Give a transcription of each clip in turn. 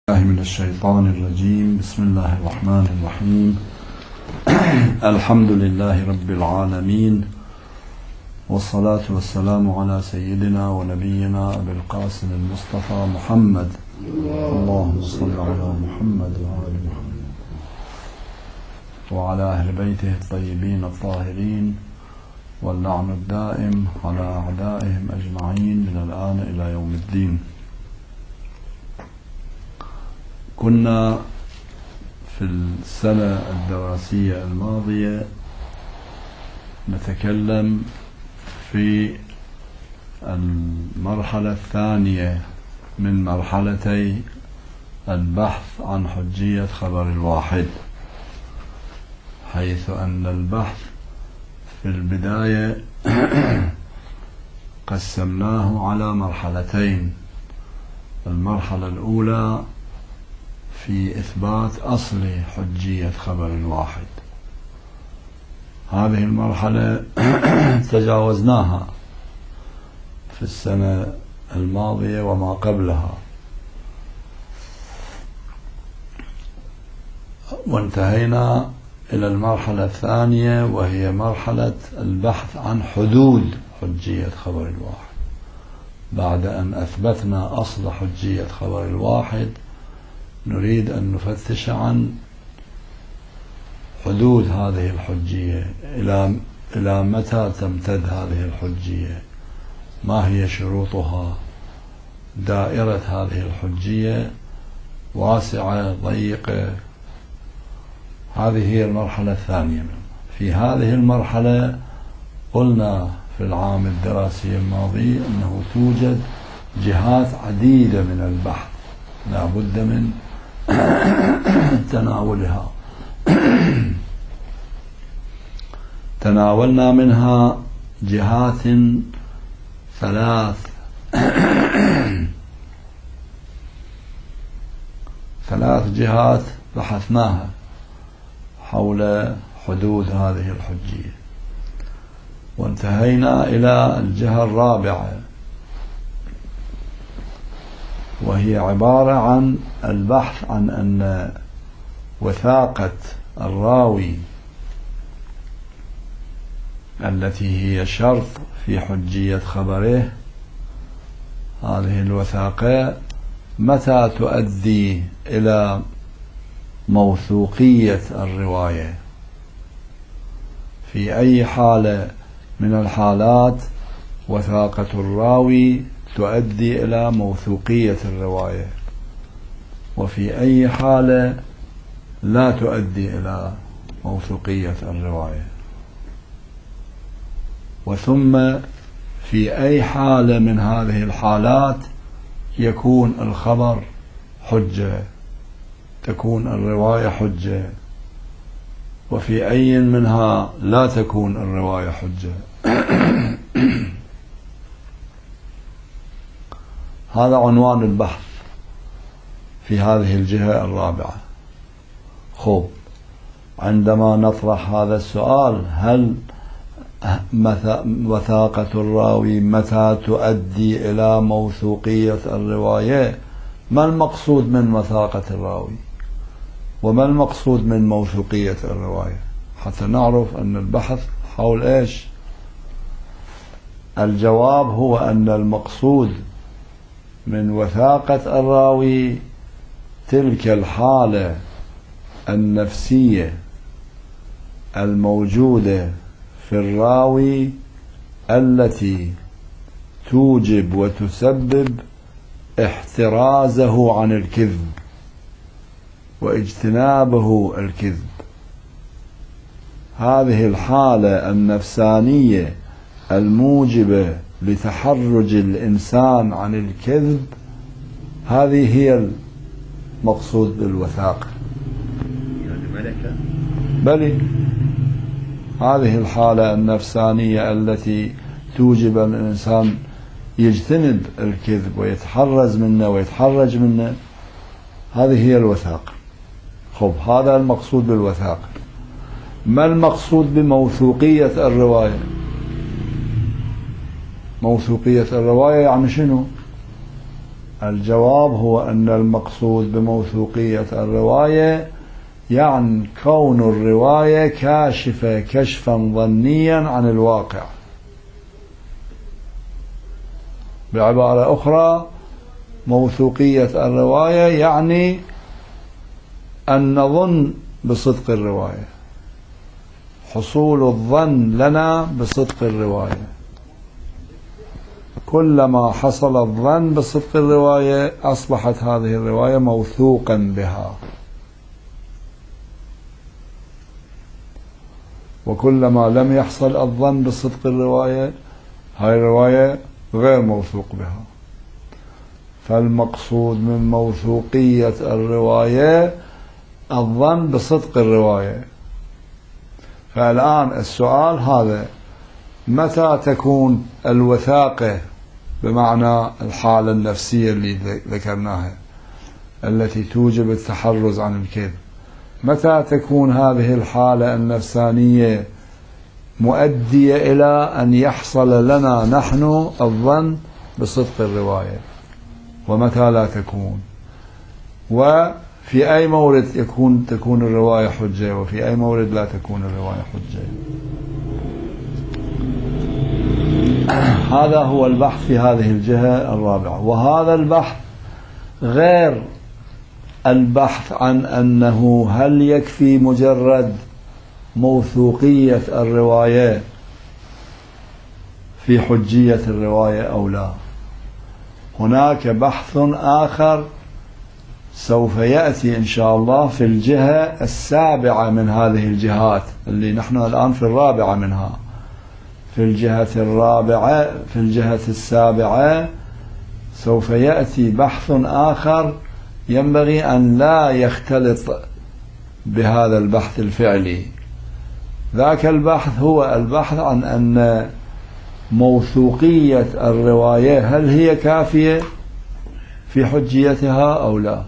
من الشيطان الرجيم. بسم الله الرحمن الرحيم. الحمد لله رب العالمين، والصلاة والسلام على سيدنا ونبينا أبي القاسم المصطفى محمد. اللهم صل على محمد وآل محمد وعلى أهل بيته الطيبين الطاهرين، واللعن الدائم على أعدائهم أجمعين من الآن إلى يوم الدين. كنا في السنة الدراسية الماضية نتكلم في المرحلة الثانية من مرحلتي البحث عن حجية خبر الواحد، حيث أن البحث في البداية قسمناه على مرحلتين. المرحلة الأولى في إثبات أصل حجية خبر الواحد، هذه المرحلة تجاوزناها في السنة الماضية وما قبلها، وانتهينا إلى المرحلة الثانية، وهي مرحلة البحث عن حدود حجية خبر الواحد. بعد أن أثبتنا أصل حجية خبر الواحد، نريد أن نفتش عن حدود هذه الحجية، إلى متى تمتد هذه الحجية، ما هي شروطها، دائرة هذه الحجية واسعة ضيقة. هذه هي المرحلة الثانية. في هذه المرحلة قلنا في العام الدراسي الماضي أنه توجد جهات عديدة من البحث لا بد من تناولها. تناولنا منها جهات ثلاث جهات بحثناها حول حدود هذه الحجية، وانتهينا إلى الجهة الرابعة، وهي عبارة عن البحث عن أن وثاقة الراوي التي هي شرط في حجية خبره، هذه الوثاقة متى تؤدي إلى موثوقية الرواية، في أي حالة من الحالات وثاقة الراوي تؤدي إلى موثوقية الرواية، وفي أي حالة لا تؤدي إلى موثوقية الرواية، وثم في أي حالة من هذه الحالات يكون الخبر حجة، تكون الرواية حجة، وفي أي منها لا تكون الرواية حجة. هذا عنوان البحث في هذه الجهة الرابعة. عندما نطرح هذا السؤال، هل وثاقة الراوي متى تؤدي إلى موثوقية الرواية؟ ما المقصود من وثاقة الراوي، وما المقصود من موثوقية الرواية، حتى نعرف أن البحث حول إيش. الجواب هو أن المقصود من وثاقة الراوي تلك الحالة النفسية الموجودة في الراوي التي توجب وتسبب احترازه عن الكذب واجتنابه الكذب. هذه الحالة النفسانية الموجبة لتحرج الإنسان عن الكذب، هذه هي المقصود بالوثاقة. يعني ملكة؟ بلى، هذه الحالة النفسانية التي توجب أن الإنسان يجتنب الكذب ويتحرز منه ويتحرج منه، هذه هي الوثاقة. هذا المقصود بالوثاقة. ما المقصود بموثوقية الرواية؟ موثوقية الرواية يعني شنو؟ الجواب هو أن المقصود بموثوقية الرواية يعني كون الرواية كاشفة كشفا ظنيا عن الواقع. بعبارة أخرى، موثوقية الرواية يعني أن نظن بصدق الرواية، حصول الظن لنا بصدق الرواية. كلما حصل الظن بصدق الرواية أصبحت هذه الرواية موثوقا بها، وكلما لم يحصل الظن بصدق الرواية هاي الرواية غير موثوق بها. فالمقصود من موثوقية الرواية الظن بصدق الرواية. فالآن السؤال هذا، متى تكون الوثاقة بمعنى الحالة النفسية اللي ذكرناها التي توجب التحرز عن الكذب، متى تكون هذه الحالة النفسانية مؤدية إلى أن يحصل لنا نحن الظن بصدق الرواية، ومتى لا تكون، وفي أي مورد تكون الرواية حجة، وفي أي مورد لا تكون الرواية حجة. هذا هو البحث في هذه الجهة الرابعة. وهذا البحث غير البحث عن أنه هل يكفي مجرد موثوقية الرواية في حجية الرواية أو لا. هناك بحث آخر سوف يأتي إن شاء الله في الجهة السابعة من هذه الجهات اللي نحن الآن في الرابعة منها. في الجهة السابعة سوف يأتي بحث آخر ينبغي أن لا يختلط بهذا البحث الفعلي. ذاك البحث هو البحث عن أن موثوقية الرواية هل هي كافية في حجيتها أو لا.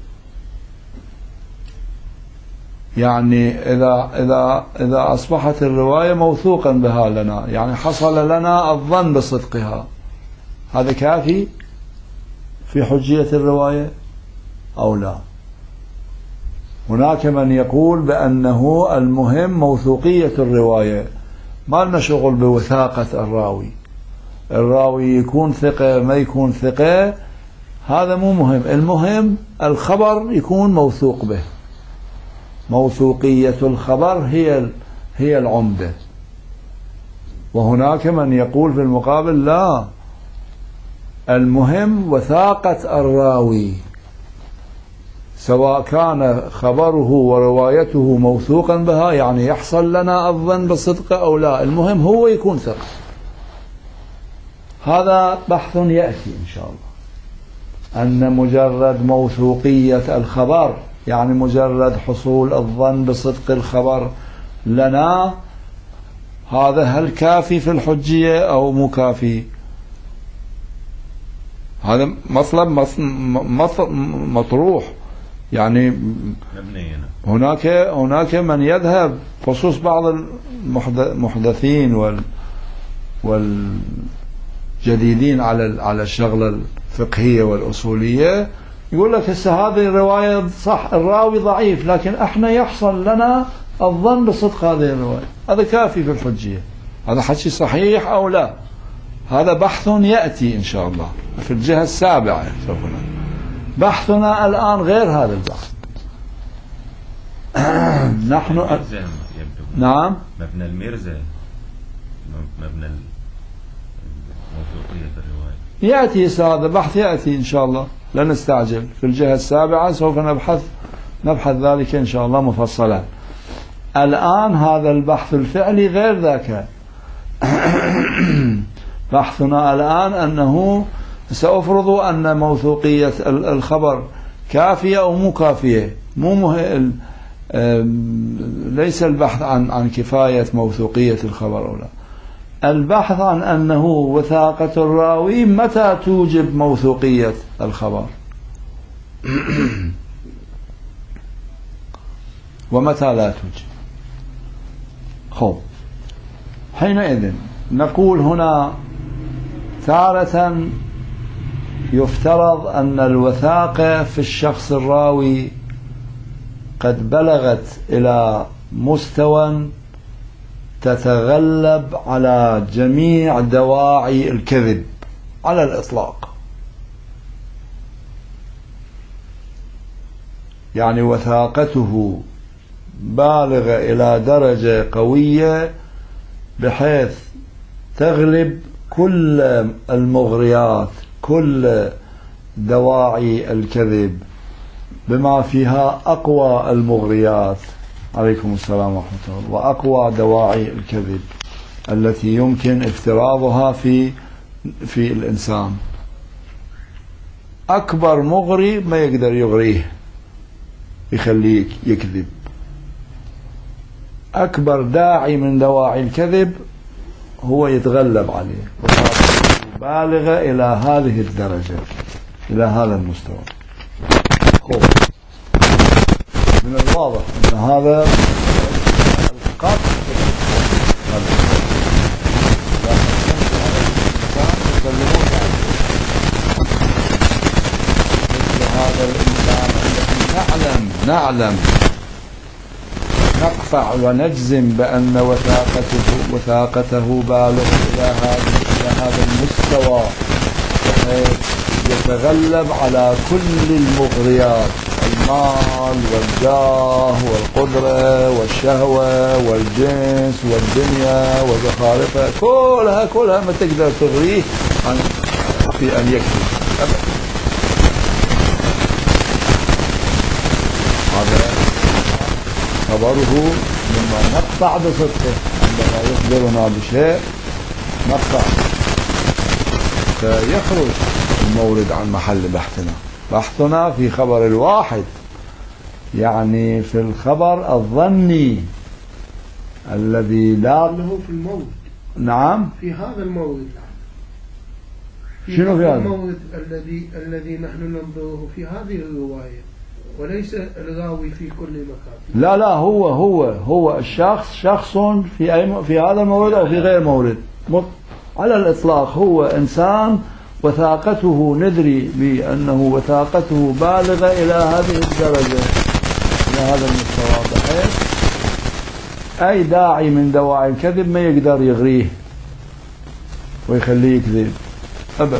يعني إذا أصبحت الرواية موثوقا بها لنا، يعني حصل لنا الظن بصدقها، هذا كافي في حجية الرواية أو لا. هناك من يقول بأنه المهم موثوقية الرواية، ما لنا شغل بوثاقة الراوي يكون ثقة ما يكون ثقة، هذا مو مهم، المهم الخبر يكون موثوق به. موثوقية الخبر هي العمدة. وهناك من يقول في المقابل لا، المهم وثاقة الراوي، سواء كان خبره وروايته موثوقا بها يعني يحصل لنا الظن بصدقه أو لا، المهم هو يكون ثقة. هذا بحث يأتي إن شاء الله، أن مجرد موثوقية الخبر يعني مجرد حصول الظن بصدق الخبر لنا، هذا هل كافي في الحجية أو مو كافي؟ هذا مطلب مطروح. يعني هناك من يذهب، خصوص بعض المحدثين والجديدين على الشغلة الفقهية والأصولية، يقول لك هسه هذه الرواية صح الراوي ضعيف لكن احنا يحصل لنا الظن بصدق هذه الرواية، هذا كافي في الحجية. هذا حكي صحيح أو لا؟ هذا بحث يأتي إن شاء الله في الجهة السابعة. بحثنا الآن غير هذا البحث. نحن نعم مبنى الميرزا، مبنى موثوقية الرواية يأتي، هذا بحث يأتي إن شاء الله، لا نستعجل. في الجهة السابعة سوف نبحث ذلك إن شاء الله مفصلا. الآن هذا البحث الفعلي غير ذاك. بحثنا الآن أنه سأفرض أن موثوقية الخبر كافية أو مو كافية، ليس البحث عن كفاية موثوقية الخبر أو لا، البحث عن أنه وثاقة الراوي متى توجب موثوقية الخبر ومتى لا توجب. خب، حينئذ نقول هنا تارة يفترض أن الوثاقة في الشخص الراوي قد بلغت إلى مستوى تتغلب على جميع دواعي الكذب على الإطلاق. يعني وثاقته بالغة إلى درجة قوية بحيث تغلب كل المغريات، كل دواعي الكذب، بما فيها أقوى المغريات، عليكم السلام ورحمة الله، وأقوى دواعي الكذب التي يمكن افتراضها في الإنسان. أكبر مغري ما يقدر يغريه يخليك يكذب. أكبر داعي من دواعي الكذب هو يتغلب عليه، بالغة إلى هذه الدرجة، إلى هذا المستوى. من الواضح أن هذا القطع هذا الإنسان الذي نعلم نقطع ونجزم بأن وثاقته بالغ إلى هذا المستوى بحيث يتغلب على كل المغريات، المال والجاه والقدرة والشهوة والجنس والدنيا وزخارفها، كلها ما تقدر تغريه في أن يكذب. هذا خبره مما نقطع بصدقه. عندما يخبرنا بشيء نقطع، فيخرج المورد عن محل بحثنا في خبر الواحد، يعني في الخبر الظني الذي لا له في المورد. نعم، في هذا المورد. شنو في هذا المورد الذي نحن ننظره في هذه الرواية، وليس الراوي في كل مكان. لا هو الشخص شخص في هذا المورد أو في غير مورد. على الإطلاق هو إنسان وثاقته، ندري بأنه وثاقته بالغة إلى هذه الدرجة، إلى هذا المستوى، بحيث أي داعي من دواعي الكذب ما يقدر يغريه ويخليه يكذب أبدا.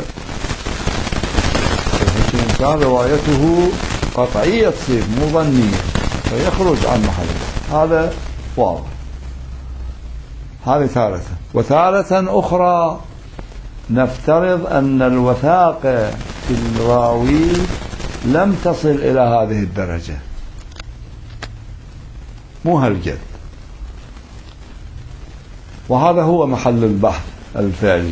الإنسان روايته قطعية تصير مو ظنية، فيخرج عن محله. هذا واضح. هذه ثالثة. وثالثا أخرى، نفترض أن الوثاقة في الراوي لم تصل إلى هذه الدرجة، مو هالقد، وهذا هو محل البحث الفعلي،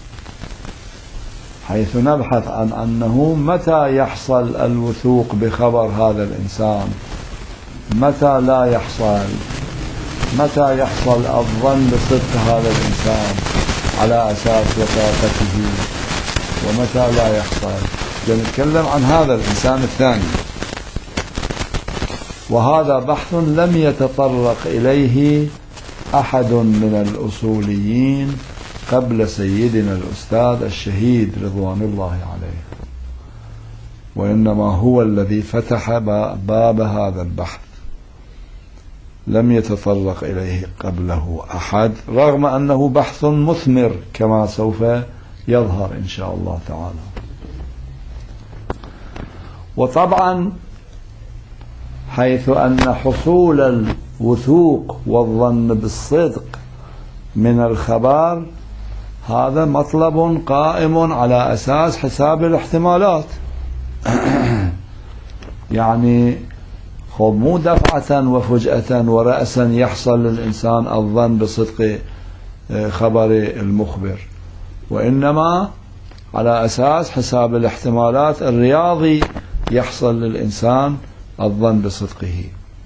حيث نبحث عن أنه متى يحصل الوثوق بخبر هذا الإنسان، متى لا يحصل، متى يحصل الظن بصدق هذا الإنسان على أساس وثاقته، ومتى لا يحصل. نتكلم عن هذا الإنسان الثاني، وهذا بحث لم يتطرق إليه أحد من الأصوليين قبل سيدنا الأستاذ الشهيد رضوان الله عليه، وإنما هو الذي فتح باب هذا البحث، لم يتطرق إليه قبله أحد، رغم أنه بحث مثمر كما سوف يظهر إن شاء الله تعالى. وطبعا حيث أن حصول الوثوق والظن بالصدق من الخبر هذا مطلب قائم على أساس حساب الاحتمالات، يعني مو دفعة وفجأة ورأسا يحصل للإنسان الظن بصدق خبر المخبر، وإنما على أساس حساب الاحتمالات الرياضي يحصل للإنسان الظن بصدقه.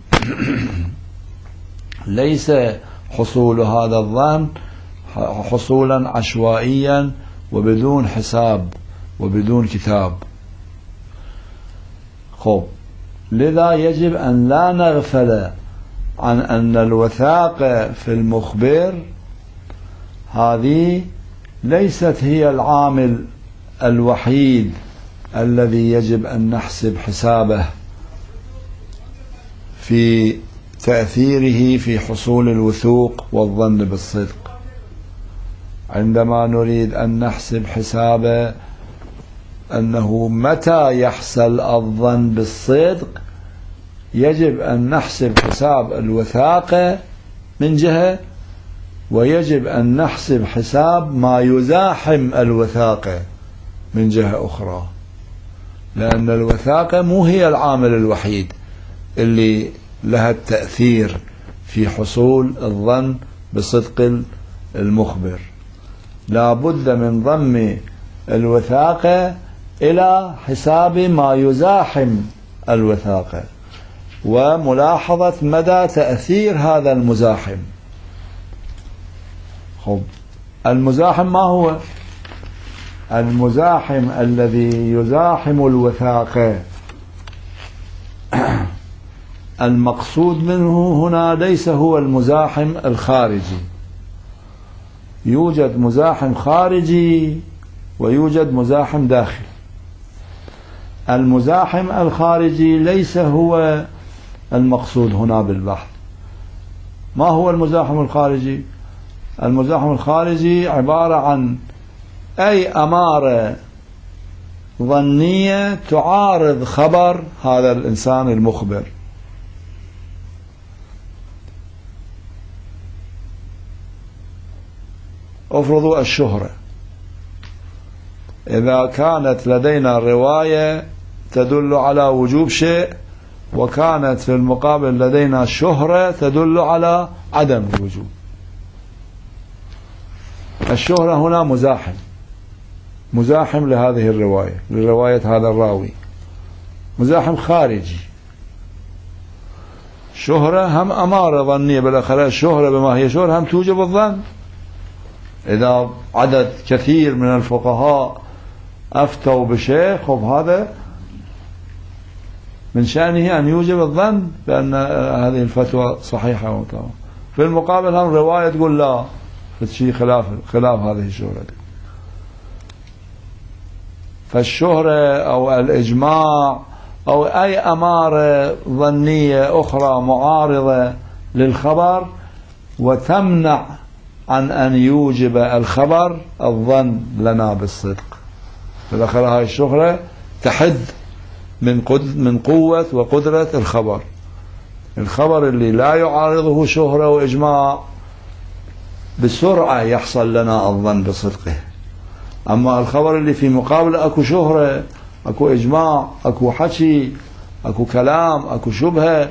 ليس حصول هذا الظن حصولا عشوائيا وبدون حساب وبدون كتاب. لذا يجب أن لا نغفل عن أن الوثاقة في المخبر هذه ليست هي العامل الوحيد الذي يجب أن نحسب حسابه في تأثيره في حصول الوثوق والظن بالصدق. عندما نريد أن نحسب حسابه أنه متى يحصل الظن بالصدق، يجب أن نحسب حساب الوثاقة من جهة، ويجب أن نحسب حساب ما يزاحم الوثاقة من جهة أخرى، لأن الوثاقة مو هي العامل الوحيد اللي لها التأثير في حصول الظن بصدق المخبر. لا بد من ضم الوثاقة إلى حساب ما يزاحم الوثاقة، وملاحظة مدى تأثير هذا المزاحم. المزاحم ما هو؟ المزاحم الذي يزاحم الوثاقة المقصود منه هنا ليس هو المزاحم الخارجي. يوجد مزاحم خارجي ويوجد مزاحم داخلي. المزاحم الخارجي ليس هو المقصود هنا بالبحث. ما هو المزاحم الخارجي؟ المزاحم الخارجي عبارة عن أي أمارة ظنية تعارض خبر هذا الإنسان المخبر. افرضوا الشهرة، إذا كانت لدينا رواية تدل على وجوب شيء، وكانت في المقابل لدينا شهرة تدل على عدم الوجوب، الشهرة هنا مزاحم لهذه الرواية، لرواية هذا الراوي، مزاحم خارجي. شهرة هم أمارة ظنية، بالأخير الشهرة بما هي شهرة هم توجب الظن. إذا عدد كثير من الفقهاء أفتوا بشيء، هذا من شأنه أن يوجب الظن بأن هذه الفتوى صحيحة ومتابعة. في المقابل هم رواية تقول لا، شيء خلاف هذه الشهرة. فالشهرة أو الإجماع أو أي أمارة ظنية أخرى معارضة للخبر وتمنع عن أن يوجب الخبر الظن لنا بالصدق. بالآخر هاي الشهرة تحد من قوة وقدرة الخبر. الخبر اللي لا يعارضه شهرة وإجماع بسرعة يحصل لنا الظن بصدقه. أما الخبر اللي في مقابل أكو شهرة، أكو إجماع، أكو حكي، أكو كلام، أكو شبهة،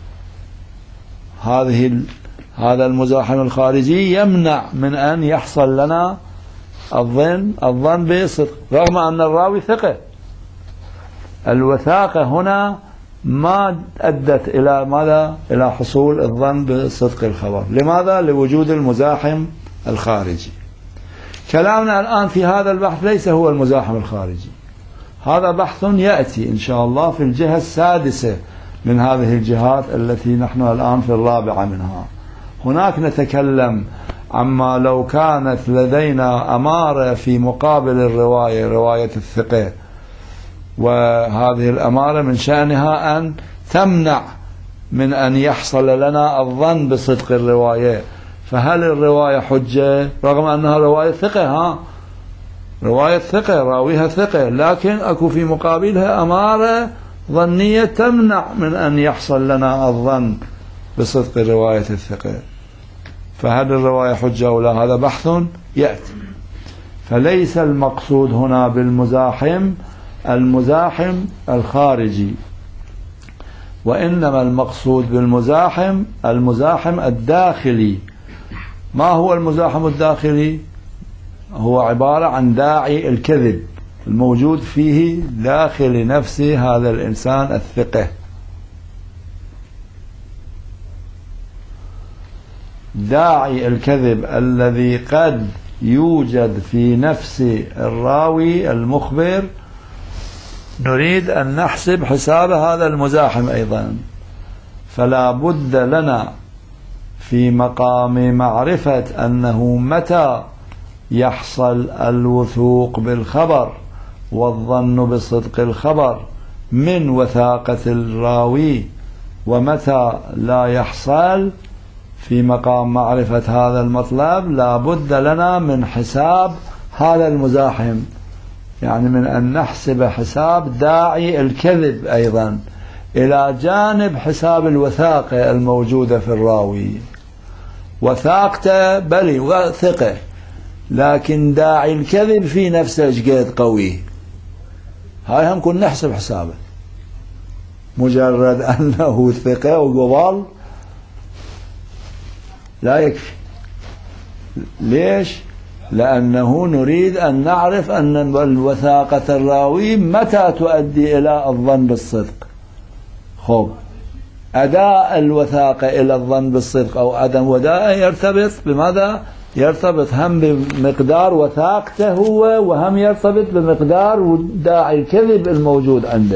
هذا المزاحم الخارجي يمنع من أن يحصل لنا الظن بصدق، رغم أن الراوي ثقة. الوثاقة هنا ما أدت إلى ماذا؟ إلى حصول الظن بصدق الخبر. لماذا؟ لوجود المزاحم الخارجي. كلامنا الآن في هذا البحث ليس هو المزاحم الخارجي، هذا بحث يأتي إن شاء الله في الجهة السادسة من هذه الجهات التي نحن الآن في الرابعة منها. هناك نتكلم عما لو كانت لدينا أمارة في مقابل الرواية، رواية الثقة، وهذه الأمارة من شأنها أن تمنع من أن يحصل لنا الظن بصدق الرواية، فهل الرواية حجة رغم أنها رواية ثقة؟ رواية ثقة، راويها ثقة، لكن أكو في مقابلها أمارة ظنية تمنع من أن يحصل لنا الظن بصدق رواية الثقة، فهل الرواية حجة أو لا؟ هذا بحث يأتي. فليس المقصود هنا بالمزاحم المزاحم الخارجي، وإنما المقصود بالمزاحم المزاحم الداخلي. ما هو المزاحم الداخلي؟ هو عبارة عن داعي الكذب الموجود فيه داخل نفس هذا الإنسان الثقة. داعي الكذب الذي قد يوجد في نفس الراوي المخبر، نريد أن نحسب حساب هذا المزاحم أيضا. فلا بد لنا في مقام معرفة أنه متى يحصل الوثوق بالخبر والظن بصدق الخبر من وثاقة الراوي، ومتى لا يحصل في مقام معرفة هذا المطلب لا بد لنا من حساب هذا المزاحم، يعني من أن نحسب حساب داعي الكذب أيضا إلى جانب حساب الوثاقة الموجودة في الراوي. وثاقته بلي وثقة، لكن داعي الكذب في نفسه جد قوي، هاي هم كن نحسب حسابه. مجرد أنه ثقة وقبال لا يكفي. ليش؟ لأنه نريد أن نعرف أن الوثاقة الراوي متى تؤدي إلى الظن بالصدق. خب أداء الوثاقة إلى الظن بالصدق أو عدم وداء يرتبط بماذا؟ يرتبط هم بمقدار وثاقته هو، وهم يرتبط بمقدار داعي الكذب الموجود عنده.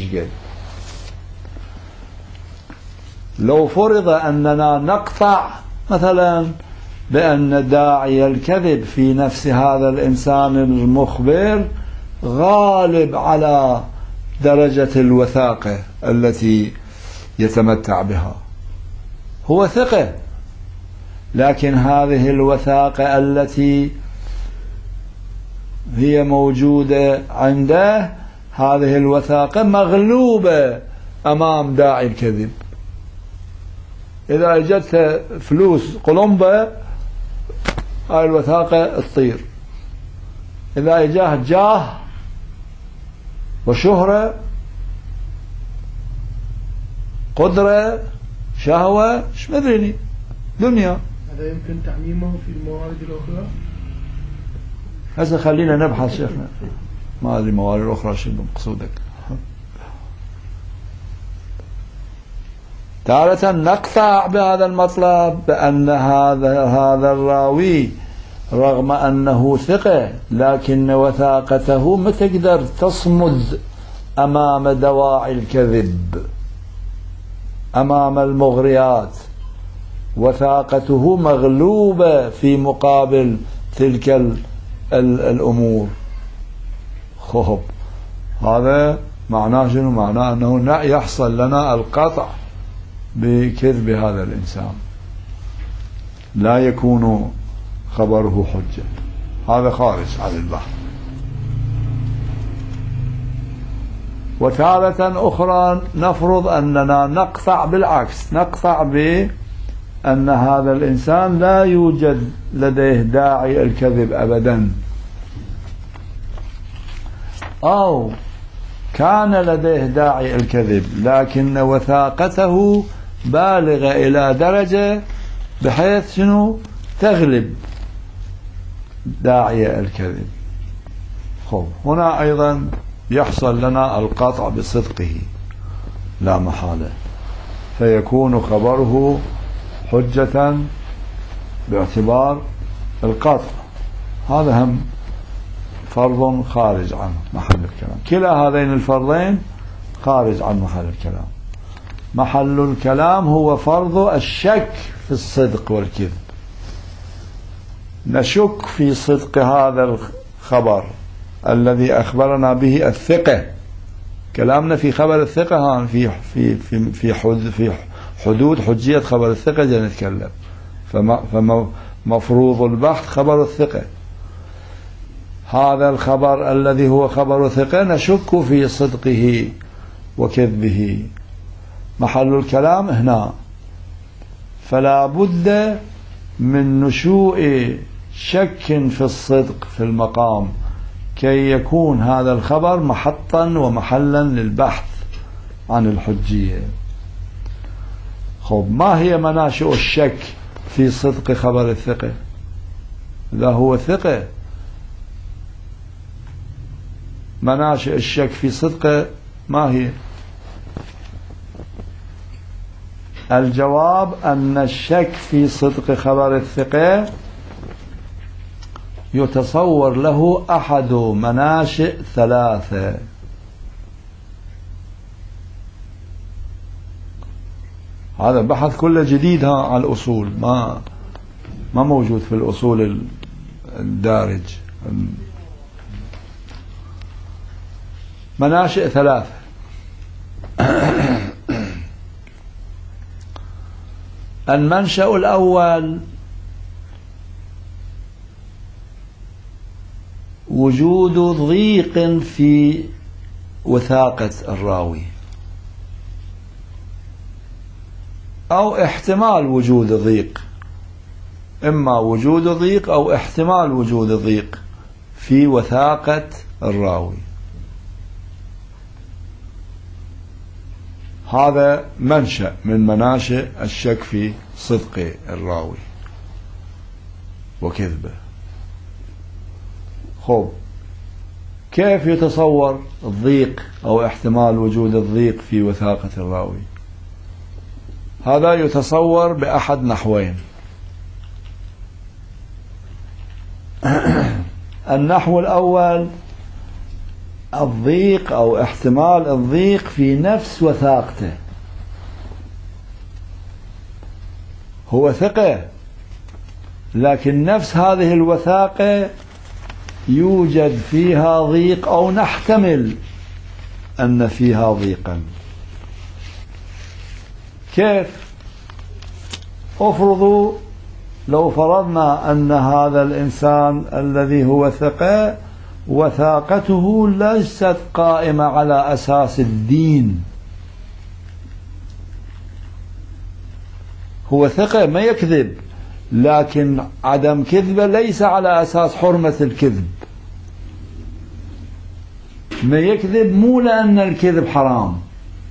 لو فرض أننا نقطع مثلا بأن داعي الكذب في نفس هذا الإنسان المخبر غالب على درجة الوثاقة التي يتمتع بها، هو ثقة، لكن هذه الوثاقة التي هي موجودة عنده، هذه الوثاقة مغلوبة أمام داعي الكذب. إذا اجت فلوس قلمبة هاي الوثاقة تطير، إذا اجاه جاه وشهرة قدرة شهوة ايش مدريني دنيا. هذا يمكن تعميمه في الموارد الأخرى. هسه خلينا نبحث شيخنا، ما أدري الموارد الأخرى شو مقصودك. تارة نقطع بهذا المطلب بأن هذا الراوي رغم أنه ثقة لكن وثاقته ما تقدر تصمد أمام دواعي الكذب، أمام المغريات، وثاقته مغلوبة في مقابل تلك الأمور. خب هذا معناه شنو؟ معناه أنه يحصل لنا القطع بكذب هذا الإنسان، لا يكون خبره حجة، هذا خارج عن البحث. وتارة أخرى نفرض أننا نقطع بالعكس، نقطع بأن هذا الإنسان لا يوجد لديه داعي الكذب أبدا، أو كان لديه داعي الكذب لكن وثاقته بالغة إلى درجة بحيث شنو تغلب داعي الكذب. خب هنا أيضا يحصل لنا القطع بصدقه لا محالة، فيكون خبره حجة باعتبار القطع. هذا هم فرض خارج عن محل الكلام. كلا هذين الفرضين خارج عن محل الكلام. محل الكلام هو فرض الشك في الصدق والكذب. نشك في صدق هذا الخبر الذي أخبرنا به الثقة. كلامنا في خبر الثقة في حدود حجية خبر الثقة نتكلم، فمفروض البحث خبر الثقة. هذا الخبر الذي هو خبر ثقة نشك في صدقه وكذبه. محل الكلام هنا، فلا بد من نشوء شك في الصدق في المقام كي يكون هذا الخبر محطا ومحلا للبحث عن الحجية. خب ما هي مناشئ الشك في صدق خبر الثقة؟ إذا هو ثقة مناشئ الشك في صدقه ما هي؟ الجواب أن الشك في صدق خبر الثقة يتصور له أحد مناشئ ثلاثة. هذا بحث كله جديد على الأصول، ما موجود في الأصول الدارج. مناشئ ثلاثة. المنشأ الأول وجود ضيق في وثاقة الراوي، أو احتمال وجود ضيق، إما وجود ضيق أو احتمال وجود ضيق في وثاقة الراوي. هذا منشأ من مناشئ الشك في صدق الراوي وكذبه. خب، كيف يتصور الضيق أو احتمال وجود الضيق في وثاقة الراوي؟ هذا يتصور بأحد نحوين. النحو الأول الضيق أو احتمال الضيق في نفس وثاقته. هو ثقة، لكن نفس هذه الوثاقة يوجد فيها ضيق أو نحتمل أن فيها ضيقا. كيف؟ افرضوا لو فرضنا أن هذا الإنسان الذي هو ثقة وثاقته ليست قائمة على أساس الدين، هو ثقة ما يكذب، لكن عدم كذبه ليس على أساس حرمة الكذب. ما يكذب مو لأن الكذب حرام.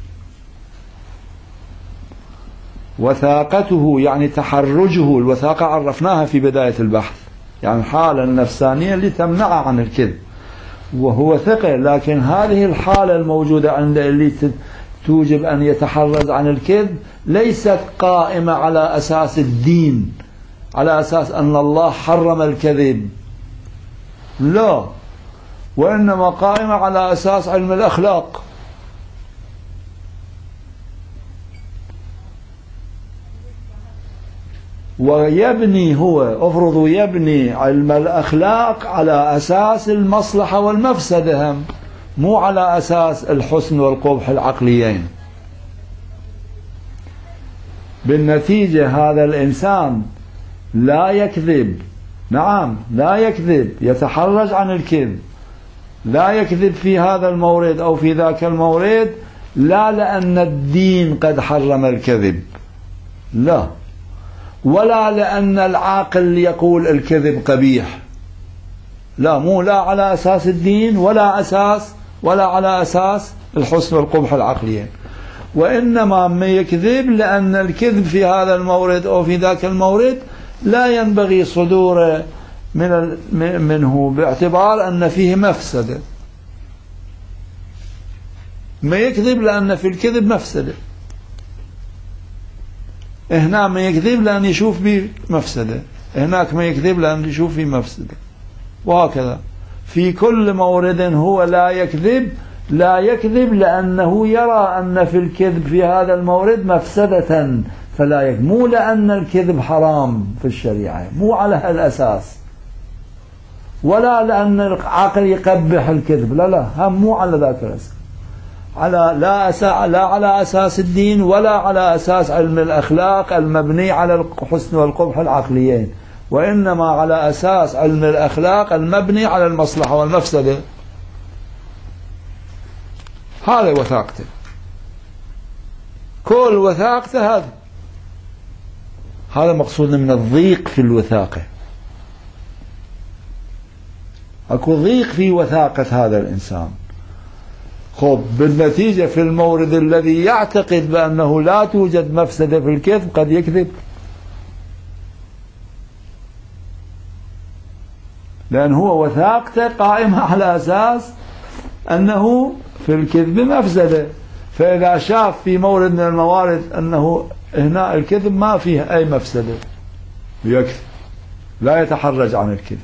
وثاقته يعني تحرجه، الوثاقة عرفناها في بداية البحث، يعني الحالة النفسانية اللي تمنعه عن الكذب، وهو ثقة، لكن هذه الحالة الموجودة عنده اللي توجب أن يتحرز عن الكذب ليست قائمة على أساس الدين، على أساس أن الله حرم الكذب، لا، وإنما قائمة على أساس علم الأخلاق. ويبني هو أفرض يبني علم الأخلاق على أساس المصلحة والمفسدة، هم مو على أساس الحسن والقبح العقليين. بالنتيجة هذا الإنسان لا يكذب، نعم لا يكذب، يتحرج عن الكذب، لا يكذب في هذا المورد أو في ذاك المورد، لا لأن الدين قد حرم الكذب، لا، ولا لأن العاقل يقول الكذب قبيح، لا، مو لا على أساس الدين ولا على أساس الحسن والقبح العقليين، وإنما ما يكذب لأن الكذب في هذا المورد أو في ذاك المورد لا ينبغي صدوره منه باعتبار أن فيه مفسدة. ما يكذب لأن في الكذب مفسدة، هنا ما يكذب لأن يشوف به مفسدة، هناك ما يكذب لأن يشوف فيه مفسدة، وهكذا في كل مورد هو لا يكذب لأنه يرى أن في الكذب في هذا المورد مفسدة فلا يكذب، مو لأن الكذب حرام في الشريعة، مو على هالأساس، ولا لأن العقل يقبح الكذب، لا، هم مو على ذاك الأساس، لا على أساس الدين ولا على أساس علم الأخلاق المبني على الحسن والقبح العقليين، وإنما على أساس علم الأخلاق المبني على المصلحة والمفسدة. هذا وثاقته، كل وثاقته هذا مقصود من الضيق في الوثاقة. أكو ضيق في وثاقة هذا الإنسان. خب، بالنتيجة في المورد الذي يعتقد بأنه لا توجد مفسدة في الكذب قد يكذب، لأن هو وثاقته قائمة على أساس أنه في الكذب مفسدة، فإذا شاف في مورد من الموارد أنه هنا الكذب ما فيه أي مفسدة يكذب، لا يتحرج عن الكذب.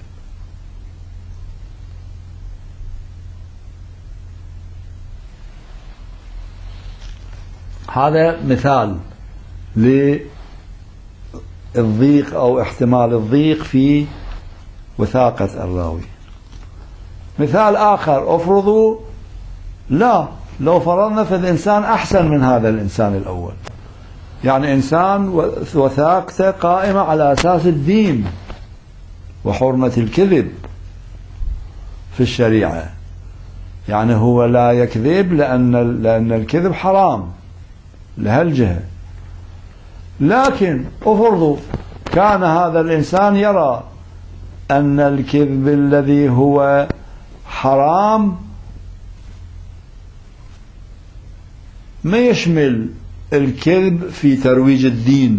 هذا مثال للضيق أو احتمال الضيق في وثاقة الراوي. مثال آخر، افرضوا لا، لو فرضنا في الإنسان أحسن من هذا الإنسان الأول، يعني إنسان وثاقته قائمة على أساس الدين وحرمة الكذب في الشريعة، يعني هو لا يكذب لأن الكذب حرام لهالجهة. لكن أفرضوا كان هذا الإنسان يرى أن الكذب الذي هو حرام ما يشمل الكذب في ترويج الدين،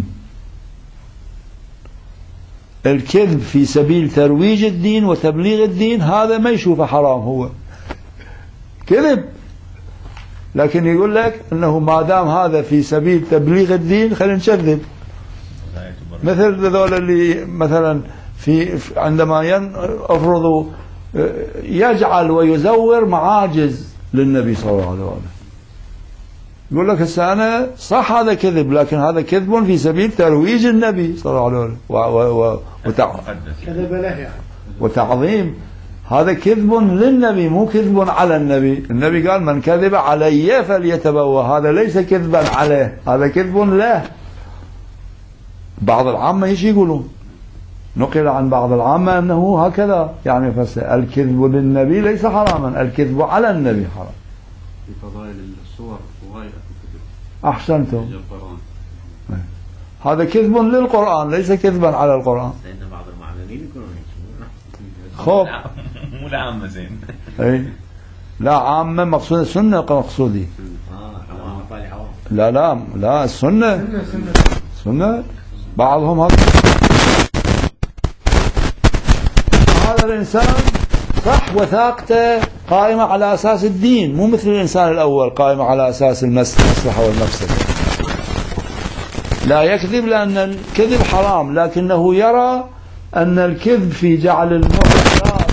الكذب في سبيل ترويج الدين وتبليغ الدين، هذا ما يشوفه حرام، هو كذب، لكن يقول لك أنه ما دام هذا في سبيل تبليغ الدين خلينا نكذب. مثل ذول اللي مثلا عندما يفرضوا يجعل ويزور معاجز للنبي صلى الله عليه وسلم، يقول لك هسه أنا صح هذا كذب، لكن هذا كذب في سبيل ترويج النبي صلى الله عليه وسلم وتعظيم، هذا كذب للنبي مو كذب على النبي. النبي قال من كذب علي فليتبوأ، هذا ليس كذبا عليه، هذا كذب له. بعض العامة ايش يقولون؟ نقل عن بعض العامة أنه هكذا يعني الكذب للنبي ليس حراما، الكذب على النبي حرام. في فضائل الصور وغيرها الكذب. أحسنتم. هذا كذب للقرآن ليس كذبا على القرآن. لأن بعض المعلمين يكونون خوف مو العامة زين. أي لا، عامة مقصود السنة مقصودي. لا السنة سنة بعضهم هذا الإنسان صح وثاقته قائمة على أساس الدين، مو مثل الإنسان الأول قائمة على أساس المصلحة والمفسدة. لا يكذب لأن الكذب حرام، لكنه يرى أن الكذب في جعل المعجزات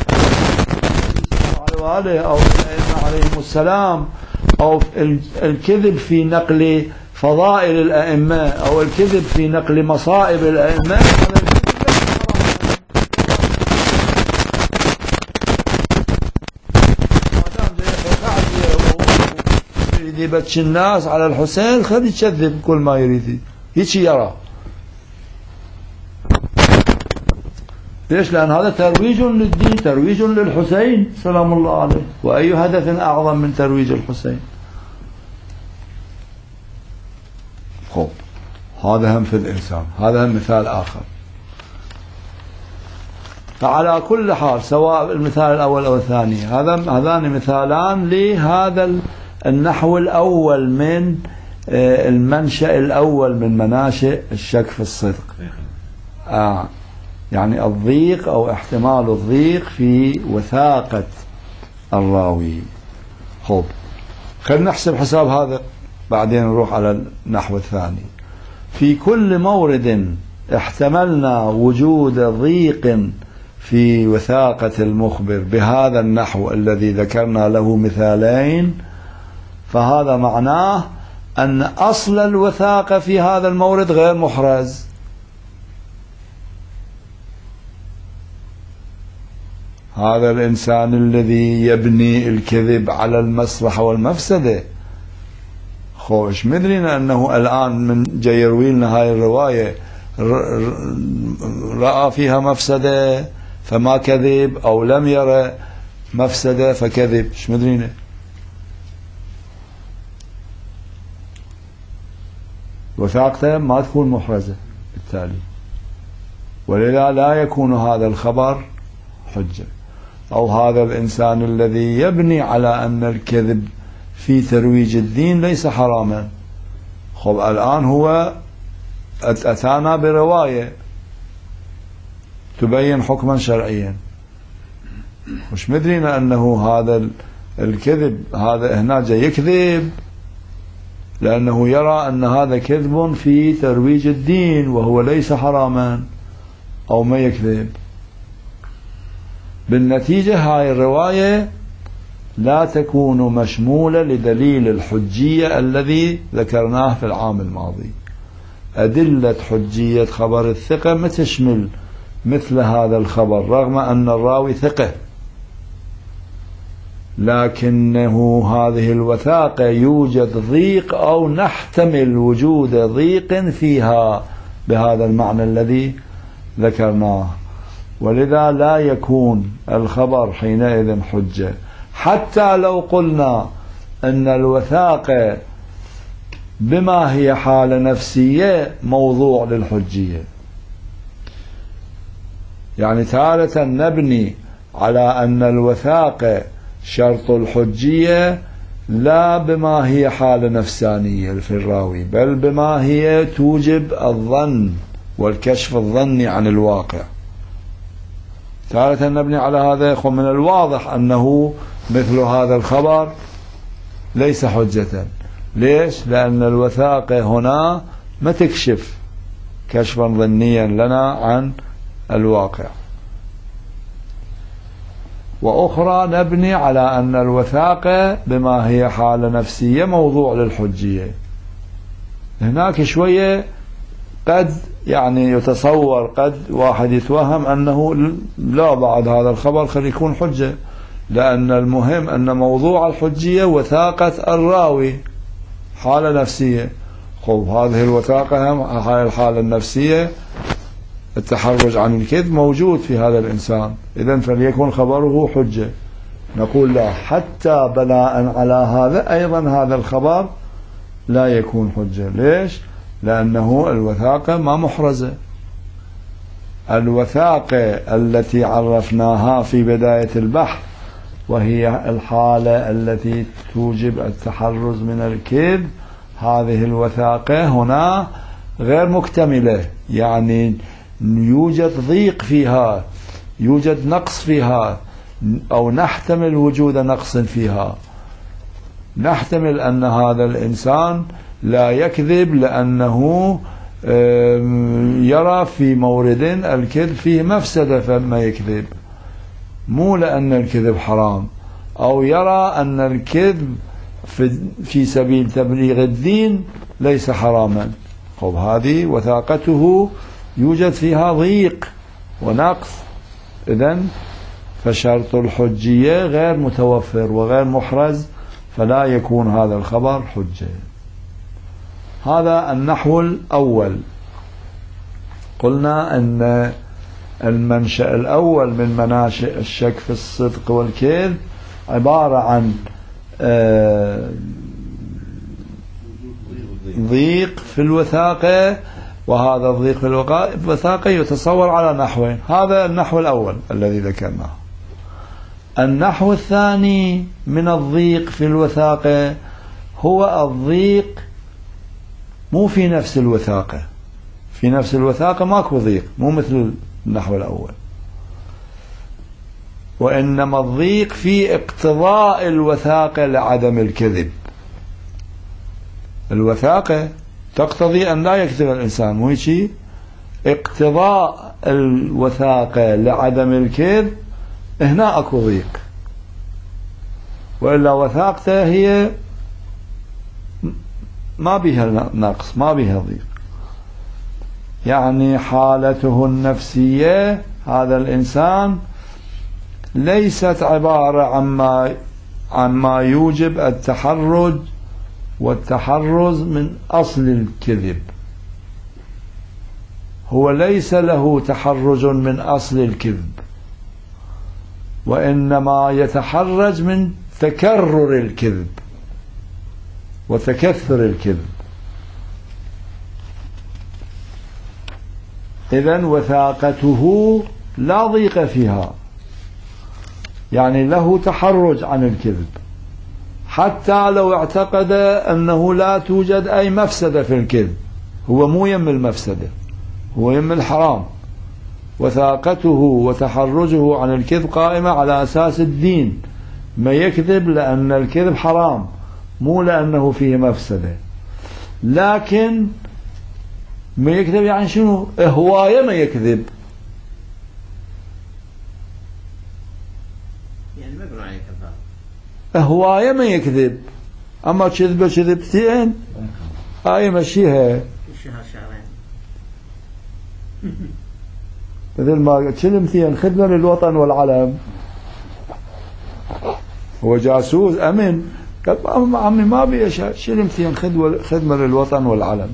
أو الأئمة عليهم السلام، أو الكذب في نقل فضائل الأئمة، أو الكذب في نقل مصائب الأئمة، يبتش الناس على الحسين خلي يكذب كل ما يريد، هيك يرى. ليش؟ لأن هذا ترويج للدين، ترويج للحسين سلام الله عليه، وأي هدف أعظم من ترويج الحسين؟ خب هذا هم في الإنسان، هذا هم مثال آخر. فعلى كل حال سواء المثال الأول أو الثاني، هذان مثالان لهذا النحو الأول من المنشأ الأول من مناشئ الشك في الصدق، يعني الضيق أو احتمال الضيق في وثاقة الراوي. خب خلينا نحسب حساب هذا بعدين نروح على النحو الثاني. في كل مورد احتملنا وجود ضيق في وثاقة المخبر بهذا النحو الذي ذكرنا له مثالين، فهذا معناه أن أصل الوثاقة في هذا المورد غير محرز. هذا الإنسان الذي يبني الكذب على المصلحة والمفسدة، خوش مدرينا أنه الآن من جاي يروي لنا هاي الرواية رأى فيها مفسدة فما كذب، أو لم يرى مفسدة فكذب، ايش مدرينا؟ وثاقته ما تكون محرزة بالتالي، ولذا لا يكون هذا الخبر حجة. أو هذا الإنسان الذي يبني على أن الكذب في ترويج الدين ليس حراما، خب الآن هو أتانا برواية تبين حكما شرعيا، مش مدرينا أنه هذا الكذب هذا هنا جاي يكذب لأنه يرى أن هذا كذب في ترويج الدين وهو ليس حراما، أو ما يكذب. بالنتيجة هاي الرواية لا تكون مشمولة لدليل الحجية الذي ذكرناه في العام الماضي. أدلة حجية خبر الثقة ما تشمل مثل هذا الخبر رغم أن الراوي ثقة، لكنه هذه الوثاقة يوجد ضيق أو نحتمل وجود ضيق فيها بهذا المعنى الذي ذكرناه، ولذا لا يكون الخبر حينئذ حجة، حتى لو قلنا أن الوثاقة بما هي حالة نفسية موضوع للحجية. يعني تارة نبني على أن الوثاقة شرط الحجية لا بما هي حالة نفسانية في الراوي، بل بما هي توجب الظن والكشف الظني عن الواقع. تارة نبني على هذا، من الواضح أنه مثل هذا الخبر ليس حجة. ليش؟ لأن الوثاقة هنا ما تكشف كشفا ظنيا لنا عن الواقع. وأخرى نبني على أن الوثاقة بما هي حالة نفسية موضوع للحجية. هناك شوية قد يعني يتصور، قد واحد يتوهم أنه لا بعد هذا الخبر خلي يكون حجة، لأن المهم أن موضوع الحجية وثاقة الراوي حالة نفسية. خب هذه الوثاقة هم الحالة النفسية، التحرج عن الكذب موجود في هذا الإنسان، إذن فليكن خبره حجة. نقول لا، حتى بناء على هذا أيضا هذا الخبر لا يكون حجة. ليش؟ لأنه الوثاقة ما محرزة. الوثاقة التي عرفناها في بداية البحث وهي الحالة التي توجب التحرز من الكذب، هذه الوثاقة هنا غير مكتملة، يعني يوجد ضيق فيها، يوجد نقص فيها، أو نحتمل وجود نقص فيها. نحتمل أن هذا الإنسان لا يكذب لأنه يرى في مورد الكذب فيه مفسدة فما يكذب، مو لأن الكذب حرام، أو يرى أن الكذب في سبيل تبليغ الدين ليس حراما. طب هذه وثاقته يوجد فيها ضيق ونقص، إذن فشرط الحجية غير متوفر وغير محرز، فلا يكون هذا الخبر حجة. هذا النحو الأول. قلنا أن المنشأ الأول من مناشئ الشك في الصدق والكذب عبارة عن ضيق في الوثاقة، وهذا الضيق في الوثاقة يتصور على نحوين. هذا النحو الأول الذي ذكرناه. النحو الثاني من الضيق في الوثاقة هو الضيق مو في نفس الوثاقة. في نفس الوثاقة ماكو ضيق، مو مثل النحو الأول، وإنما الضيق في اقتضاء الوثاقة لعدم الكذب. الوثاقة تقتضي أن لا يكذب الإنسان، مو هيك؟ اقتضاء الوثاقة لعدم الكذب هنا أكو ضيق، وإلا وثاقته هي ما بها نقص، ما بها ضيق. يعني حالته النفسية هذا الإنسان ليست عبارة عما يوجب التحرج والتحرز من أصل الكذب. هو ليس له تحرج من أصل الكذب، وإنما يتحرج من تكرر الكذب وتكثر الكذب. إذن وثاقته لا ضيق فيها، يعني له تحرج عن الكذب، حتى لو اعتقد أنه لا توجد أي مفسدة في الكذب. هو مو يم المفسدة، هو يم الحرام. وثاقته وتحرجه عن الكذب قائمة على أساس الدين، ما يكذب لأن الكذب حرام، مو لأنه فيه مفسدة. لكن ما يكذب يعني شنو؟ هواية ما يكذب، يعني ما يقولون عليه كذاب، هواية ما يكذب. أما كذبتين هاي مشيها شهر شهرين مثل ما كلمتين خدمة للوطن والعلم، هو جاسوس أمن، قال عمي ما بي شيل 200 خدمة للوطن والعلم.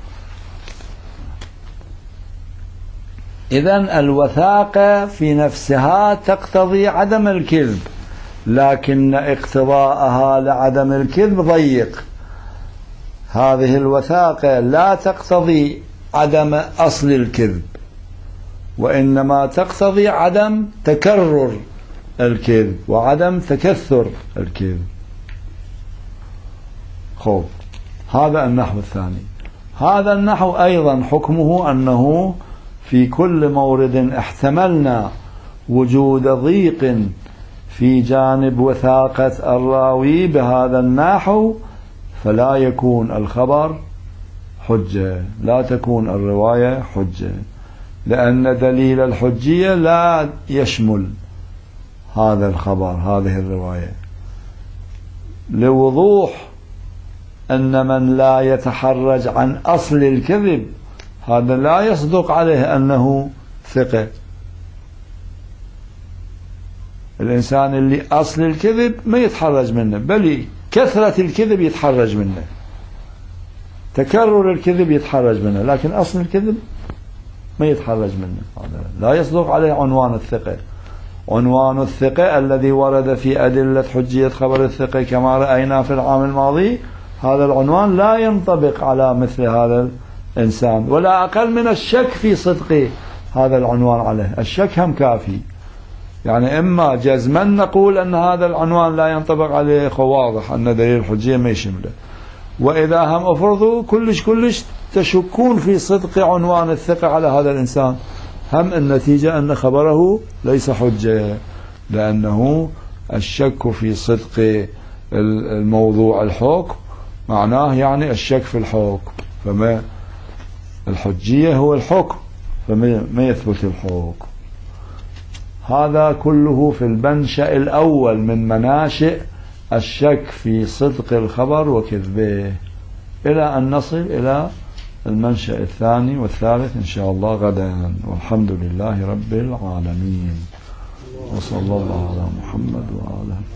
إذن الوثاقة في نفسها تقتضي عدم الكذب، لكن اقتضاءها لعدم الكذب ضيق. هذه الوثاقة لا تقتضي عدم أصل الكذب، وإنما تقتضي عدم تكرر الكذب وعدم تكثر الكذب. خب، هذا النحو الثاني. هذا النحو أيضا حكمه أنه في كل مورد احتملنا وجود ضيق في جانب وثاقة الراوي بهذا النحو فلا يكون الخبر حجة، لا تكون الرواية حجة، لأن دليل الحجية لا يشمل هذا الخبر هذه الرواية، لوضوح أن من لا يتحرج عن أصل الكذب هذا لا يصدق عليه أنه ثقة. الإنسان اللي أصل الكذب ما يتحرج منه، بل كثرة الكذب يتحرج منه، تكرر الكذب يتحرج منه، لكن أصل الكذب ما يتحرج منه، هذا لا يصدق عليه عنوان الثقة. عنوان الثقة الذي ورد في أدلة حجية خبر الثقة كما رأينا في العام الماضي، هذا العنوان لا ينطبق على مثل هذا الإنسان، ولا أقل من الشك في صدق هذا العنوان عليه. الشك هم كافي، يعني إما جزما نقول أن هذا العنوان لا ينطبق عليه، واضح أن دليل الحجية ما يشمله، وإذا هم أفرضوا كلش تشكون في صدق عنوان الثقة على هذا الإنسان، هم النتيجة أن خبره ليس حجة، لأنه الشك في صدق الموضوع الحكم معناه يعني الشك في الحكم، فما الحجية هو الحكم، فما يثبت الحكم. هذا كله في المنشأ الأول من مناشئ الشك في صدق الخبر وكذبه، إلى أن نصل إلى المنشأ الثاني والثالث إن شاء الله غدا. والحمد لله رب العالمين، وصلى الله على محمد وآله.